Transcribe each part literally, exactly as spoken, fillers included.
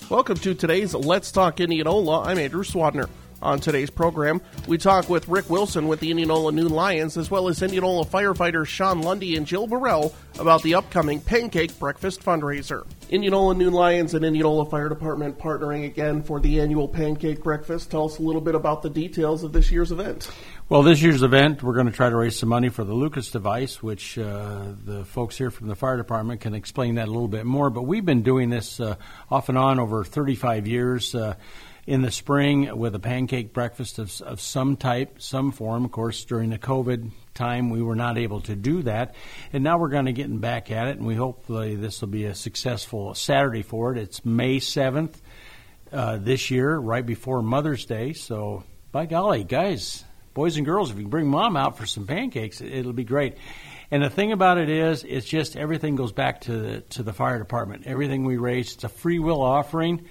Welcome to today's Let's Talk Indianola. I'm Andrew Swadner. On today's program, we talk with Rick Wilson with the Indianola Noon Lions, as well as Indianola firefighters Sean Lundy and Jill Burrell about the upcoming Pancake Breakfast fundraiser. Indianola Noon Lions and Indianola Fire Department partnering again for the annual Pancake Breakfast. Tell us a little bit about the details of this year's event. Well, this year's event, we're going to try to raise some money for the Lucas device, which uh, the folks here from the fire department can explain that a little bit more. But we've been doing this uh, off and on over thirty-five years. Uh, in the spring with a pancake breakfast of, of some type, some form. Of course, during the COVID time, we were not able to do that. And now we're going to get back at it, and we hopefully this will be a successful Saturday for it. It's May seventh uh, this year, right before Mother's Day. So, by golly, guys, boys and girls, if you can bring Mom out for some pancakes, it'll be great. And the thing about it is, it's just everything goes back to the, to the fire department. Everything we raise, it's a free will offering.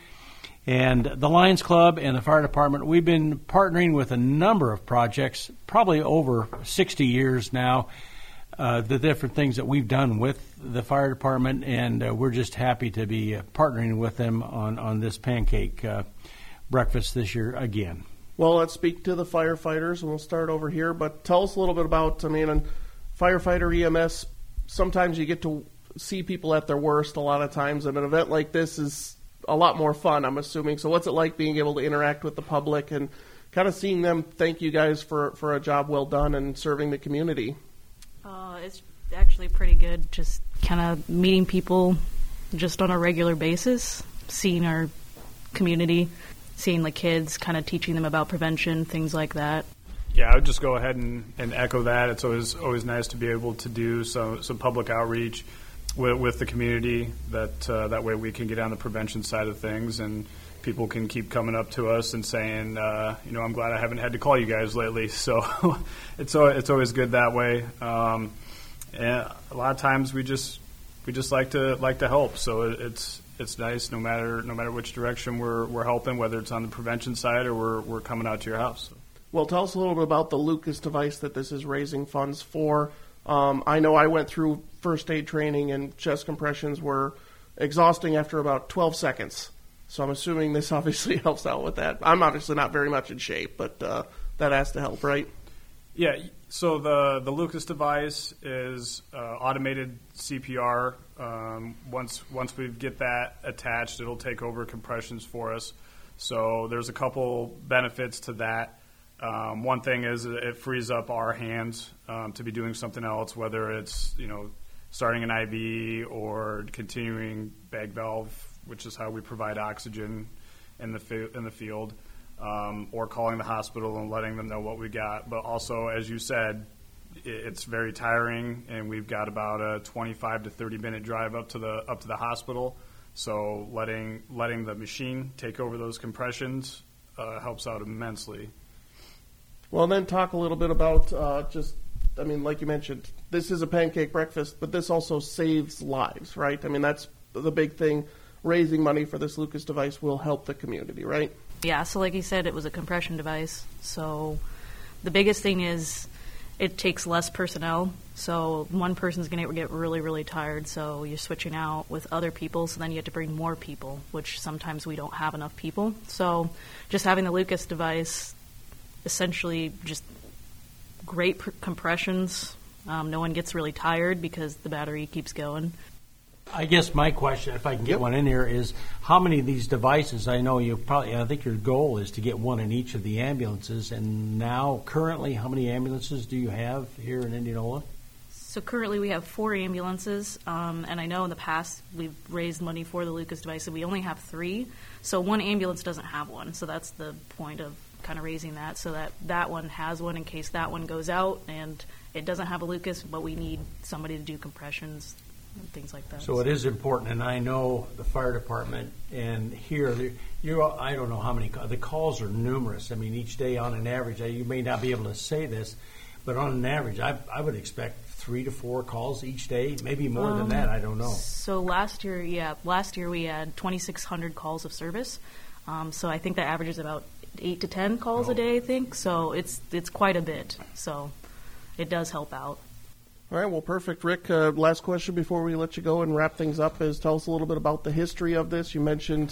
And the Lions Club and the fire department, we've been partnering with a number of projects, probably over sixty years now, uh, the different things that we've done with the fire department, and uh, we're just happy to be uh, partnering with them on, on this pancake uh, breakfast this year again. Well, let's speak to the firefighters, and we'll start over here. But tell us a little bit about, I mean, on firefighter E M S, sometimes you get to see people at their worst a lot of times, and an event like this is a lot more fun, I'm assuming. So what's it like being able to interact with the public and kind of seeing them thank you guys for, for a job well done and serving the community? Uh, it's actually pretty good, just kind of meeting people just on a regular basis, seeing our community, seeing the kids, kind of teaching them about prevention, things like that. Yeah, I would just go ahead and, and echo that. It's always always nice to be able to do some, some public outreach with, with the community. That uh, that way we can get on the prevention side of things, and people can keep coming up to us and saying, uh, you know, I'm glad I haven't had to call you guys lately. So it's it's always good that way. Um, and a lot of times we just we just like to like to help. So it's it's nice no matter no matter which direction we're we're helping, whether it's on the prevention side or we're we're coming out to your house. Well, tell us a little bit about the Lucas device that this is raising funds for. Um, I know I went through first aid training, and chest compressions were exhausting after about twelve seconds. So I'm assuming this obviously helps out with that. I'm obviously not very much in shape, but uh, that has to help, right? Yeah, so the, the Lucas device is uh, automated C P R. Um, once once we get that attached, it'll take over compressions for us. So there's a couple benefits to that. Um, one thing is it frees up our hands um, to be doing something else, whether it's, you know, starting an I V or continuing bag valve, which is how we provide oxygen in the fi- in the field, um, or calling the hospital and letting them know what we got. But also, as you said, it's very tiring, and we've got about a twenty-five to thirty minute drive up to the up to the hospital. So letting letting the machine take over those compressions uh, helps out immensely. Well, then talk a little bit about uh, just, I mean, like you mentioned, this is a pancake breakfast, but this also saves lives, right? I mean, that's the big thing. Raising money for this Lucas device will help the community, right? Yeah, so like you said, it was a compression device. So the biggest thing is it takes less personnel. So one person's going to get really, really tired, so you're switching out with other people, so then you have to bring more people, which sometimes we don't have enough people. So just having the Lucas device, essentially just great pr- compressions. Um, no one gets really tired because the battery keeps going. I guess my question, if I can get Yep. one in here, is how many of these devices, I know you probably, I think your goal is to get one in each of the ambulances, and now currently how many ambulances do you have here in Indianola? So currently we have four ambulances, um, and I know in the past we've raised money for the Lucas device, and we only have three. So one ambulance doesn't have one, so that's the point of kind of raising that, so that that one has one in case that one goes out and it doesn't have a Lucas, but we need somebody to do compressions and things like that. So it is important, and I know the fire department, and here, you I don't know how many, the calls are numerous. I mean, each day on an average, you may not be able to say this, but on an average, I, I would expect three to four calls each day, maybe more um, than that, I don't know. So last year, yeah, last year we had twenty-six hundred calls of service, um, so I think that averages about eight to ten calls oh. a day, I think. So it's it's quite a bit. So it does help out. All right, well, perfect. Rick, uh, last question before we let you go and wrap things up is tell us a little bit about the history of this. You mentioned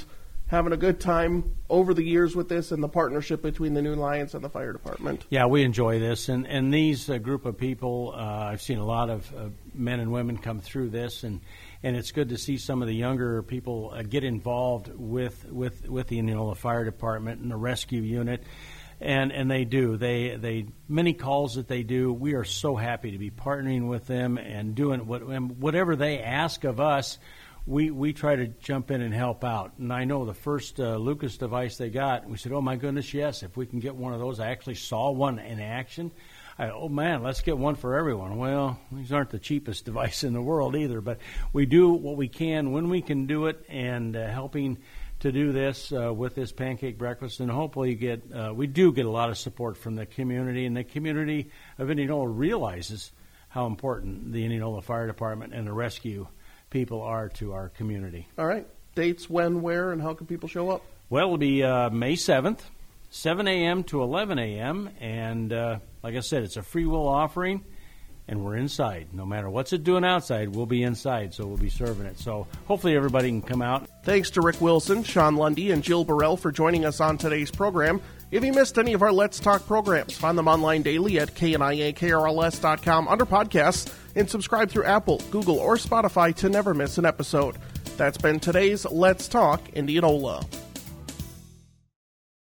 having a good time over the years with this and the partnership between the New Lions and the fire department. Yeah, we enjoy this. And, and these uh, group of people, uh, I've seen a lot of uh, men and women come through this, and, and it's good to see some of the younger people uh, get involved with, with, with the Indianola Fire Department and the rescue unit. And and they do. They they many calls that they do. We are so happy to be partnering with them and doing what and whatever they ask of us. We we try to jump in and help out. And I know the first uh, Lucas device they got, we said, "Oh my goodness, yes! If we can get one of those." I actually saw one in action. I, oh man, let's get one for everyone. Well, these aren't the cheapest device in the world either, but we do what we can when we can do it, and uh, helping to do this uh, with this pancake breakfast, and hopefully get uh, we do get a lot of support from the community, and the community of Indianola realizes how important the Indianola Fire Department and the rescue people are to our community. All right. Dates, when, where, and how can people show up? Well, it'll be uh, May seventh, seven a.m. to eleven a.m., and uh, like I said, it's a free will offering. And we're inside. No matter what's it doing outside, we'll be inside, so we'll be serving it. So hopefully everybody can come out. Thanks to Rick Wilson, Sean Lundy, and Jill Burrell for joining us on today's program. If you missed any of our Let's Talk programs, find them online daily at K N I A K R L S dot com under podcasts, and subscribe through Apple, Google, or Spotify to never miss an episode. That's been today's Let's Talk Indianola.